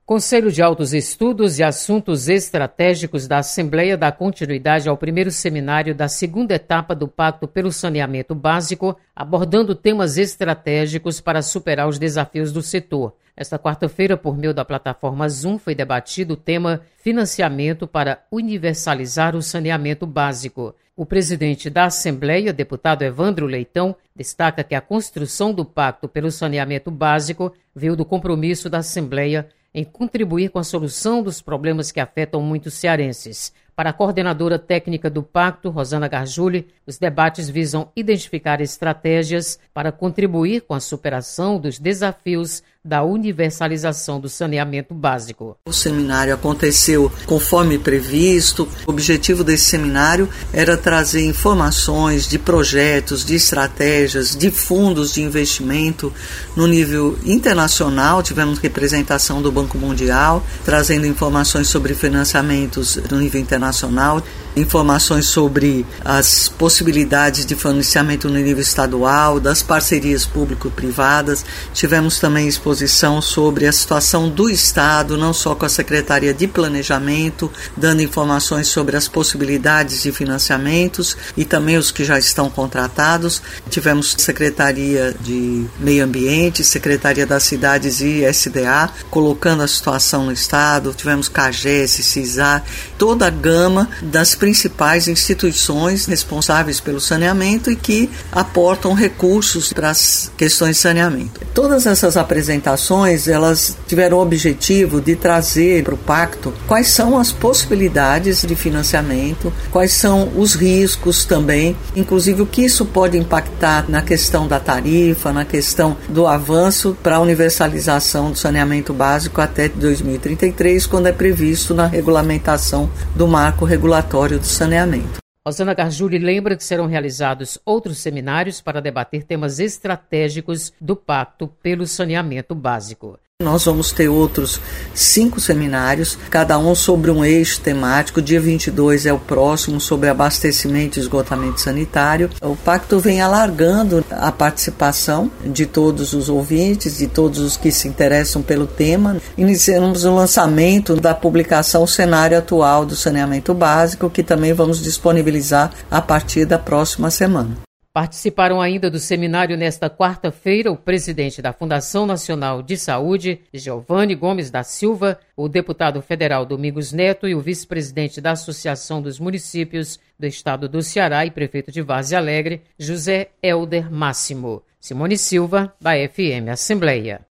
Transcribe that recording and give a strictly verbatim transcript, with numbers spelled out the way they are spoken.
Conselho de Altos Estudos e Assuntos Estratégicos da Assembleia dá continuidade ao primeiro seminário da segunda etapa do Pacto pelo Saneamento Básico, abordando temas estratégicos para superar os desafios do setor. Esta quarta-feira, por meio da plataforma Zoom, foi debatido o tema Financiamento para universalizar o saneamento básico. O presidente da Assembleia, deputado Evandro Leitão, destaca que a construção do Pacto pelo Saneamento Básico veio do compromisso da Assembleia em contribuir com a solução dos problemas que afetam muitos cearenses. Para a coordenadora técnica do Pacto, Rosana Gargiulo, os debates visam identificar estratégias para contribuir com a superação dos desafios da universalização do saneamento básico. O seminário aconteceu conforme previsto. O objetivo desse seminário era trazer informações de projetos, de estratégias, de fundos de investimento no nível internacional. Tivemos representação do Banco Mundial, trazendo informações sobre financiamentos no nível internacional, informações sobre as possibilidades de financiamento no nível estadual, das parcerias público-privadas. Tivemos também exposição sobre a situação do Estado, não só com a Secretaria de Planejamento, dando informações sobre as possibilidades de financiamentos e também os que já estão contratados. Tivemos Secretaria de Meio Ambiente, Secretaria das Cidades e S D A, colocando a situação no Estado. Tivemos CAGES, CISAR, toda a gama das principais instituições responsáveis pelo saneamento e que aportam recursos para as questões de saneamento. Todas essas apresentações, elas tiveram o objetivo de trazer para o Pacto quais são as possibilidades de financiamento, quais são os riscos também, inclusive o que isso pode impactar na questão da tarifa, na questão do avanço para a universalização do saneamento básico até dois mil e trinta e três, quando é previsto na regulamentação do marco regulatório do saneamento. Rosana Gargiulo lembra que serão realizados outros seminários para debater temas estratégicos do Pacto pelo Saneamento Básico. Nós vamos ter outros cinco seminários, cada um sobre um eixo temático. Dia vinte e dois é o próximo, sobre abastecimento e esgotamento sanitário. O Pacto vem alargando a participação de todos os ouvintes, de todos os que se interessam pelo tema. Iniciamos o lançamento da publicação Cenário Atual do Saneamento Básico, que também vamos disponibilizar a partir da próxima semana. Participaram ainda do seminário nesta quarta-feira o presidente da Fundação Nacional de Saúde, Giovanni Gomes da Silva, o deputado federal Domingos Neto e o vice-presidente da Associação dos Municípios do Estado do Ceará e prefeito de Várzea Alegre, José Helder Máximo. Simone Silva, da F M Assembleia.